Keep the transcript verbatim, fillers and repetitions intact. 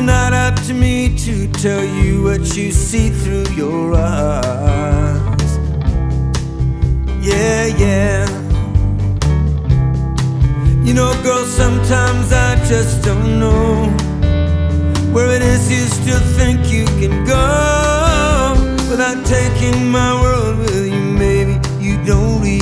not up to me to tell you what you see through your eyes. Yeah, yeah. You know, girl, sometimes I just don't know where it is you still think you can go without taking my world with you.